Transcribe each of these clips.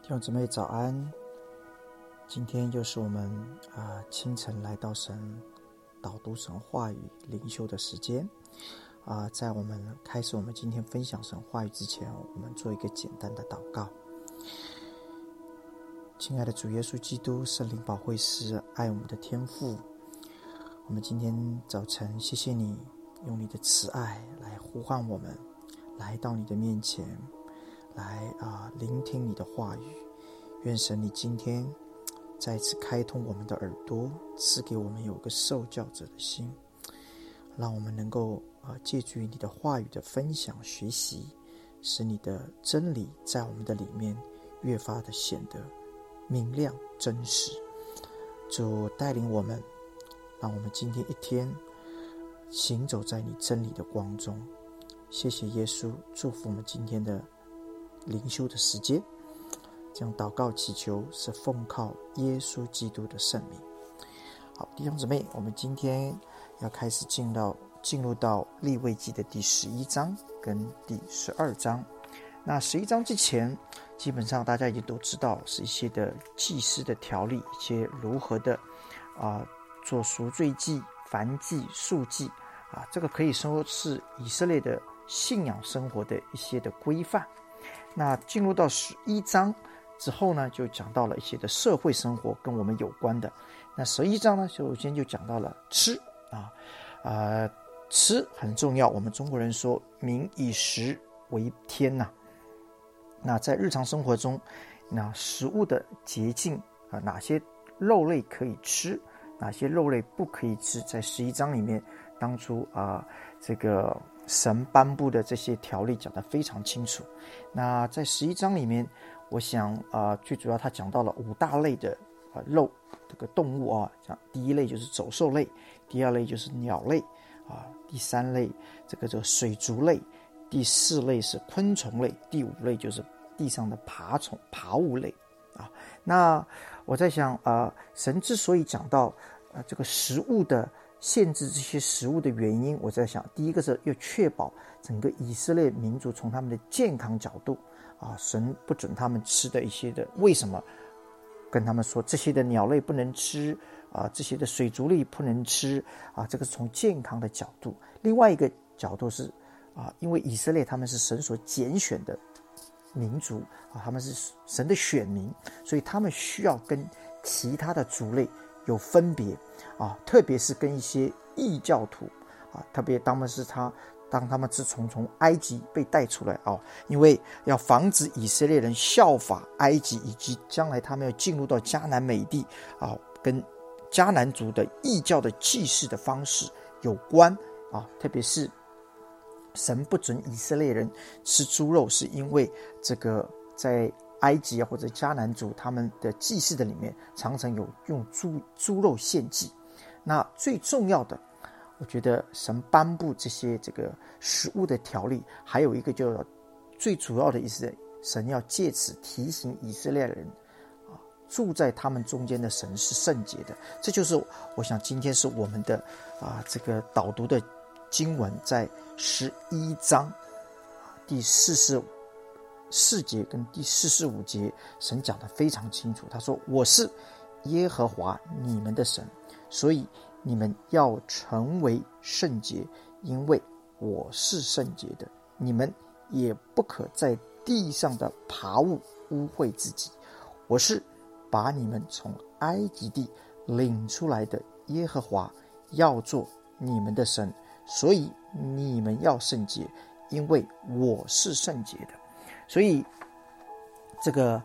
弟兄姊妹早安，今天又是我们清晨来到神导读神话语灵修的时间在我们开始我们今天分享神话语之前，我们做一个简单的祷告。亲爱的主耶稣基督，圣灵保惠师，爱我们的天父，我们今天早晨谢谢你用你的慈爱来呼唤我们来到你的面前，来聆听你的话语。愿神你今天再次开通我们的耳朵，赐给我们有个受教者的心，让我们能够借助于你的话语的分享学习，使你的真理在我们的里面越发的显得明亮真实。主带领我们，让我们今天一天行走在你真理的光中。谢谢耶稣，祝福我们今天的灵修的时间，这样祷告祈求是奉靠耶稣基督的圣名。好，弟兄姊妹，我们今天要开始进入到利未记的第11章跟第12章。那11章之前，基本上大家已经都知道是一些的祭司的条例，一些如何的做赎罪祭、燔祭、素祭这个可以说是以色列的信仰生活的一些的规范。那进入到11章之后呢，就讲到了一些的社会生活跟我们有关的。那11章呢，首先就讲到了吃吃很重要。我们中国人说民以食为天那在日常生活中，那食物的洁净哪些肉类可以吃，哪些肉类不可以吃，在11章里面当初这个神颁布的这些条例讲得非常清楚。那在11章里面，我想最主要他讲到了5大类的肉这个动物第一类就是走兽类，第二类就是鸟类第三类这个水族类，第四类是昆虫类，第5类就是地上的爬物类那我在想神之所以讲到这个食物的限制，这些食物的原因，我在想第一个是要确保整个以色列民族从他们的健康角度神不准他们吃的一些的，为什么跟他们说这些的鸟类不能吃这些的水族类不能吃这个是从健康的角度。另外一个角度是因为以色列他们是神所拣选的民族他们是神的选民，所以他们需要跟其他的族类有分别特别是跟一些异教徒特别当他们自从埃及被带出来因为要防止以色列人效法埃及，以及将来他们要进入到迦南美地跟迦南族的异教的祭祀的方式有关特别是神不准以色列人吃猪肉，是因为这个在埃及或者迦南族他们的祭祀的里面常常有用猪肉献祭。那最重要的，我觉得神颁布这个食物的条例，还有一个就是最主要的意思，神要借此提醒以色列人住在他们中间的神是圣洁的。这就是我想今天是我们的这个导读的经文，在11章第44节跟第45节，神讲得非常清楚。他说我是耶和华你们的神，所以你们要成为圣洁，因为我是圣洁的。你们也不可在地上的爬物污秽自己。我是把你们从埃及地领出来的耶和华，要做你们的神，所以你们要圣洁，因为我是圣洁的。所以这个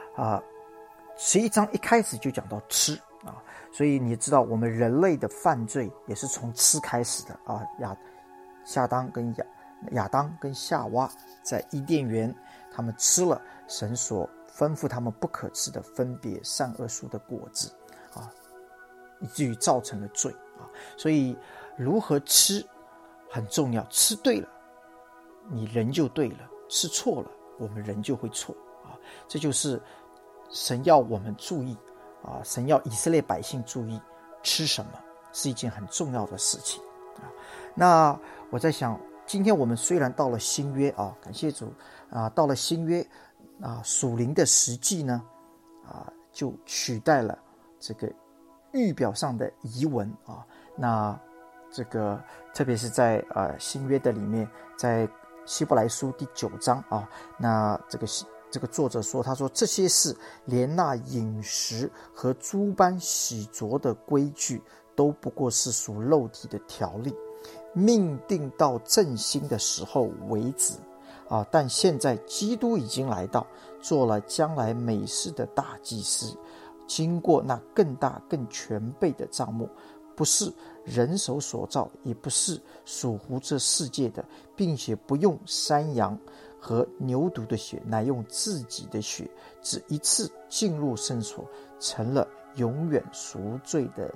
11章一开始就讲到吃所以你知道我们人类的犯罪也是从吃开始的亚当跟夏娃在伊甸园，他们吃了神所吩咐他们不可吃的分别善恶树的果子以至于造成了罪所以如何吃很重要，吃对了你人就对了，吃错了我们人就会错这就是神要我们注意神要以色列百姓注意吃什么是一件很重要的事情那我在想今天我们虽然到了新约感谢主到了新约属灵的实际呢就取代了这个预表上的遗文那这个特别是在新约的里面，在希伯来书第9章那这个作者说，他说这些事连那饮食和诸般洗濯的规矩都不过是属肉体的条例，命定到振兴的时候为止但现在基督已经来到，做了将来美事的大祭司，经过那更大更全备的帐幕，不是人手所造，也不是属乎这世界的，并且不用山羊和牛犊的血，乃用自己的血，只一次进入圣所，成了永远赎罪的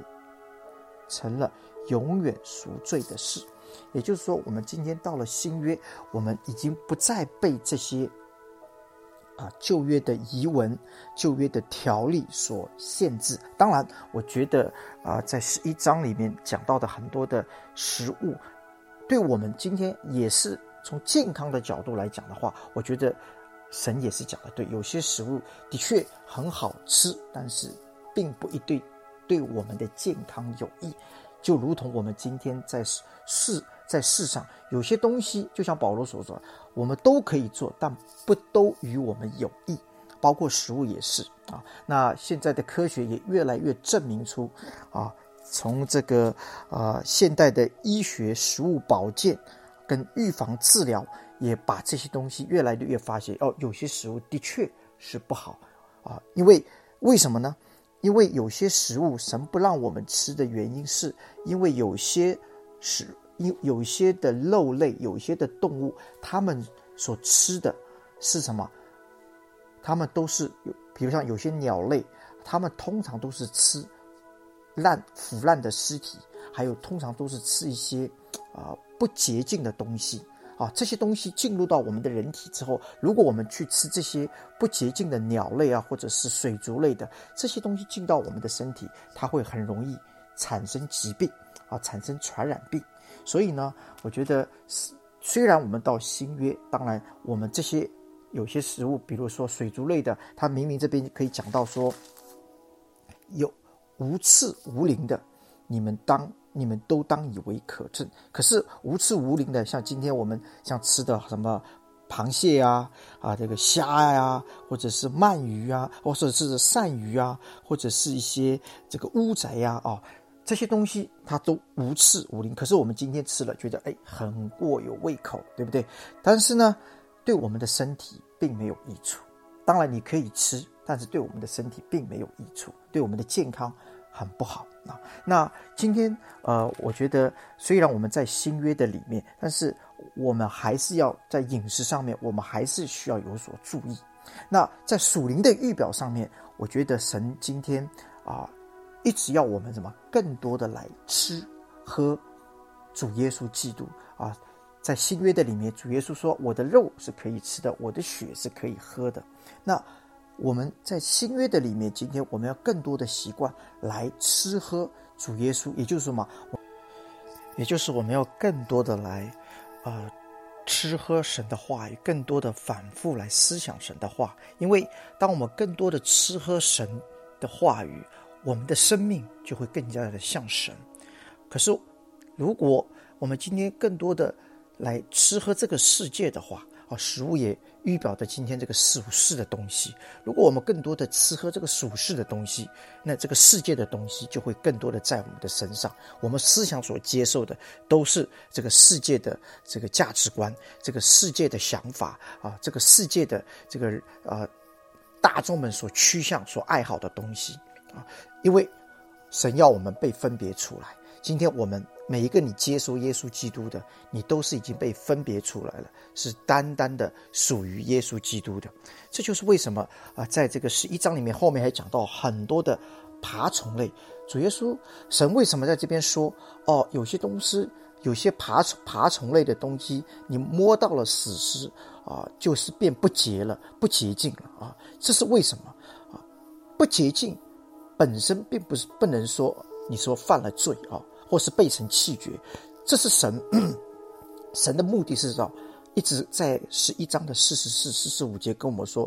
事。也就是说，我们今天到了新约，我们已经不再被这些旧约的遗文、旧约的条例所限制。当然我觉得在11章里面讲到的很多的食物，对我们今天也是从健康的角度来讲的话，我觉得神也是讲的对，有些食物的确很好吃，但是并不一定对我们的健康有益。就如同我们今天在世上有些东西，就像保罗所说，我们都可以做，但不都与我们有益，包括食物也是那现在的科学也越来越证明出从这个现代的医学、食物保健跟预防治疗，也把这些东西越来越发现有些食物的确是不好为什么呢？因为有些食物神不让我们吃的原因，是因为有些的肉类，有些的动物，他们所吃的是什么？他们都是比如像有些鸟类，他们通常都是吃腐烂的尸体，还有通常都是吃一些不洁净的东西这些东西进入到我们的人体之后，如果我们去吃这些不洁净的鸟类或者是水族类的，这些东西进到我们的身体，它会很容易产生疾病产生传染病。所以呢，我觉得虽然我们到新约，当然我们这些有些食物，比如说水族类的，它明明这边可以讲到说有无刺无鳞的，你们都当以为可憎。可是无刺无鳞的，像今天我们像吃的什么螃蟹这个虾或者是鳗鱼或者是鳝鱼或者是一些这个乌贼这些东西它都无刺无鳞，可是我们今天吃了觉得很过有胃口，对不对？但是呢，对我们的身体并没有益处。当然你可以吃，但是对我们的身体并没有益处，对我们的健康很不好那今天我觉得虽然我们在新约的里面，但是我们还是要在饮食上面，我们还是需要有所注意。那在属灵的预表上面，我觉得神今天一直要我们更多的来吃喝主耶稣基督在新约的里面，主耶稣说我的肉是可以吃的，我的血是可以喝的。那我们在新约的里面，今天我们要更多的习惯来吃喝主耶稣，也就是什么？也就是我们要更多的来吃喝神的话语，更多的反复来思想神的话。因为当我们更多的吃喝神的话语，我们的生命就会更加的像神。可是如果我们今天更多的来吃喝这个世界的话食物也预表的今天这个属世的东西。如果我们更多的吃喝这个属世的东西，那这个世界的东西就会更多的在我们的身上。我们思想所接受的都是这个世界的这个价值观，这个世界的想法这个世界的这个大众们所趋向所爱好的东西因为神要我们被分别出来。今天我们每一个你接受耶稣基督的，你都是已经被分别出来了，是单单的属于耶稣基督的。这就是为什么在这个11章里面后面还讲到很多的爬虫类。主耶稣神为什么在这边说有些东西，有些爬虫类的东西，你摸到了死尸就是变不洁了，不洁净了这是为什么不洁净本身并不能说你说犯了罪或是被神弃绝。这是神的目的是一直在11章的44、45节跟我们说，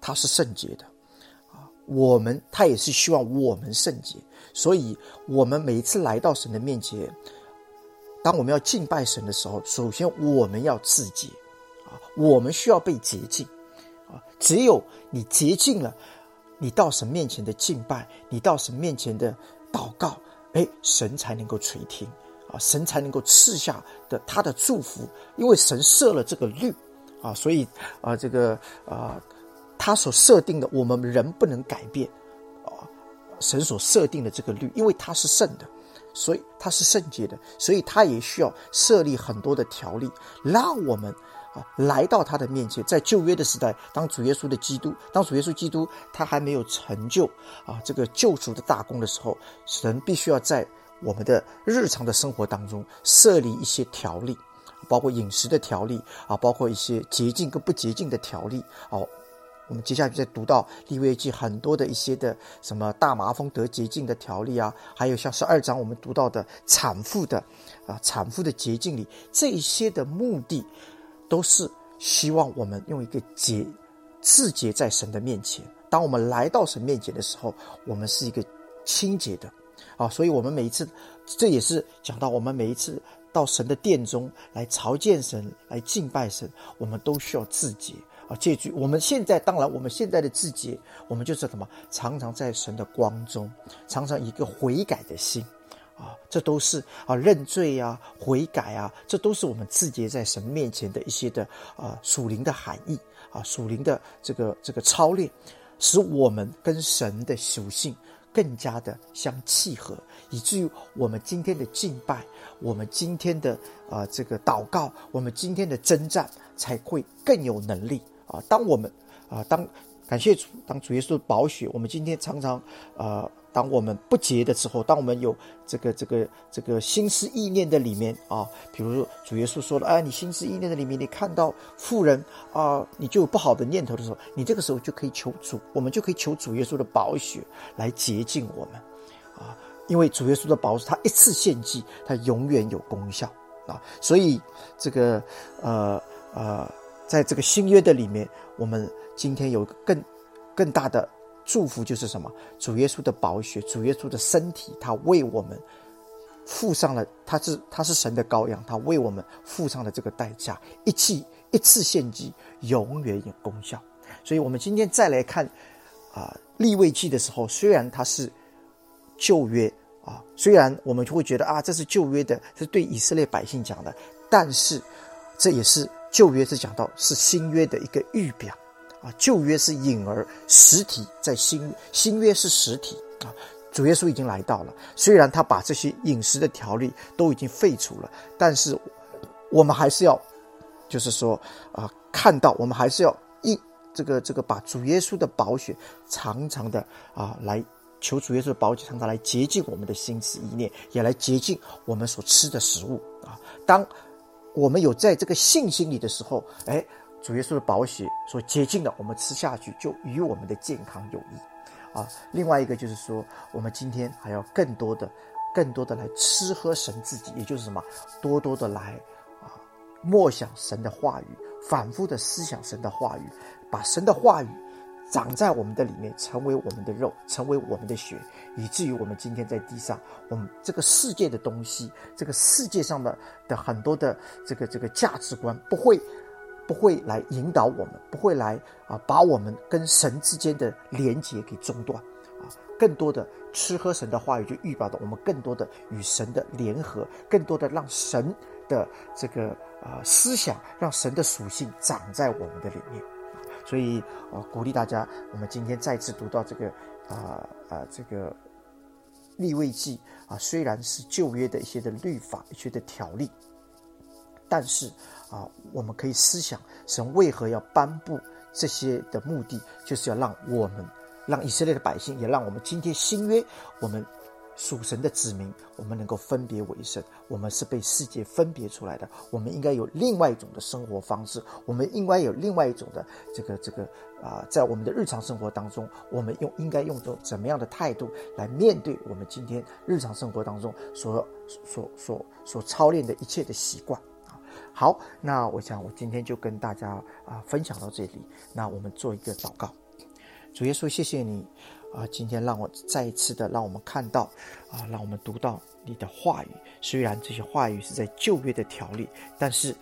他是圣洁的他也是希望我们圣洁，所以我们每一次来到神的面前，当我们要敬拜神的时候，首先我们要自洁我们需要被洁净只有你洁净了，你到神面前的敬拜，你到神面前的祷告，神才能够垂听神才能够赐下的他的祝福，因为神设了这个律所以他所设定的我们人不能改变神所设定的这个律，因为他是圣的，所以他是圣洁的，所以他也需要设立很多的条例，让我们来到他的面前。在旧约的时代，当主耶稣基督他还没有成就这个救赎的大功的时候，神必须要在我们的日常的生活当中设立一些条例，包括饮食的条例包括一些洁净跟不洁净的条例我们接下来就在读到利未记很多的一些的什么大麻风得洁净的条例还有像12章我们读到的产妇的洁净里，这一些的目的都是希望我们用一个自洁在神的面前。当我们来到神面前的时候，我们是一个清洁的所以我们每一次，这也是讲到我们每一次到神的殿中来朝见神，来敬拜神，我们都需要自洁借据我们现在的自洁，我们就是什么？常常在神的光中，常常一个悔改的心这都是认罪悔改这都是我们自洁在神面前的一些的属灵的含义属灵的这个操练，使我们跟神的属性更加的相契合，以至于我们今天的敬拜，我们今天的这个祷告，我们今天的征战才会更有能力当我们感谢主，当主耶稣的宝血，我们今天常常当我们不洁的时候，当我们有这个心思意念的里面比如主耶稣说了你心思意念的里面，你看到妇人你就有不好的念头的时候，你这个时候就可以我们就可以求主耶稣的宝血来洁净我们因为主耶稣的宝血他一次献祭，他永远有功效所以这个在这个新约的里面，我们今天有一个更大的祝福，就是什么？主耶稣的宝血，主耶稣的身体，他为我们付上了，他是神的羔羊，他为我们付上了这个代价，一次献祭，永远有功效。所以我们今天再来看利未记的时候，虽然它是旧约虽然我们就会觉得这是旧约的，是对以色列百姓讲的，但是这也是旧约是讲到是新约的一个预表旧约是影儿实体，在新约是实体主耶稣已经来到了，虽然他把这些饮食的条例都已经废除了，但是我们还是要就是说看到，我们还是要这个把主耶稣的宝血常常的来求主耶稣的宝血常常来洁净我们的心思意念，也来洁净我们所吃的食物当我们有在这个信心里的时候，主耶稣的宝血所洁净的，我们吃下去就与我们的健康有益另外一个就是说，我们今天还要更多的来吃喝神自己，也就是什么，多多的来默想神的话语，反复的思想神的话语，把神的话语长在我们的里面，成为我们的肉，成为我们的血，以至于我们今天在地上，我们这个世界的东西，这个世界上的很多的这个价值观不会来引导我们，不会来把我们跟神之间的连结给中断更多的吃喝神的话语，就预表到我们更多的与神的联合，更多的让神的这个思想，让神的属性长在我们的里面所以鼓励大家，我们今天再次读到这个利未记虽然是旧约的一些的律法，一些的条例，但是我们可以思想神为何要颁布这些的目的，就是要让以色列的百姓，也让我们今天新约我们属神的子民，我们能够分别为圣，我们是被世界分别出来的，我们应该有另外一种的生活方式，我们应该有另外一种的在我们的日常生活当中，我们应该用怎么样的态度来面对我们今天日常生活当中所操练的一切的习惯好，那我想我今天就跟大家分享到这里，那我们做一个祷告。 主耶稣，谢谢你今天让我再一次的让我们看到让我们读到你的话语。虽然这些话语是在旧约的条例，但是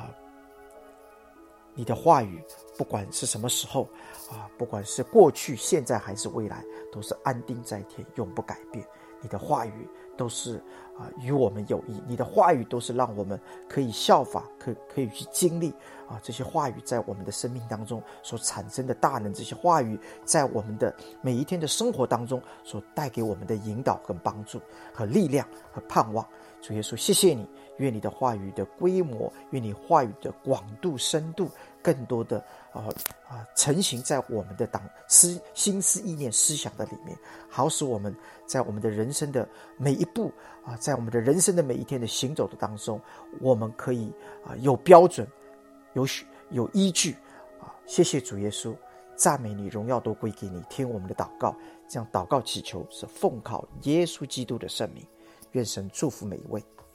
你的话语不管是什么时候不管是过去、现在还是未来，都是安定在天，永不改变。你的话语都是与我们有益，你的话语都是让我们可以效法，可以去经历这些话语在我们的生命当中所产生的大能，这些话语在我们的每一天的生活当中所带给我们的引导跟帮助和力量和盼望。主耶稣，谢谢你，愿你的话语的规模，愿你话语的广度深度更多的成型在我们的心思意念思想的里面，好使我们在我们的人生的每一步在我们的人生的每一天的行走的当中，我们可以有标准，有依据谢谢主耶稣，赞美你，荣耀都归给你，听我们的祷告，这样祷告祈求是奉靠耶稣基督的圣名，愿神祝福每一位。